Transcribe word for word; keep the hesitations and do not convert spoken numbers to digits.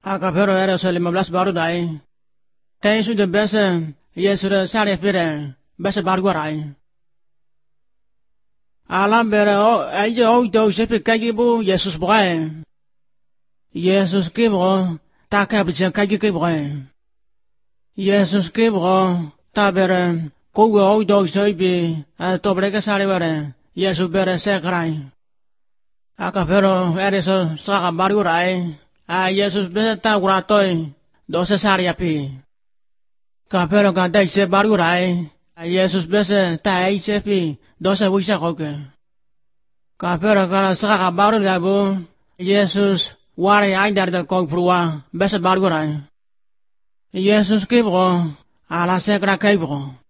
Akapero era so lima belas baru dai. Tai sudah biasa, ia sudah sari pere, biasa baru gurai. Alam bere o aja o itu sepi kaji bu Yesus bukai. Yesus kibro tak kabisa kaji kibro. Yesus kibro tak bere kau o itu sepi atau mereka sari bere Yesus bere sekrai. Akapero era so saka baru gurai. A Yesus besa ta guratoi dosa sari api. Kapero kanta ise baru gurai. A Yesus besa ta ise pi dosa wisa koke. Kapero kana saka baru dabu Yesus wari ai dar da kong prua besa baru gurai. Yesus kibro ala sekra kaibro.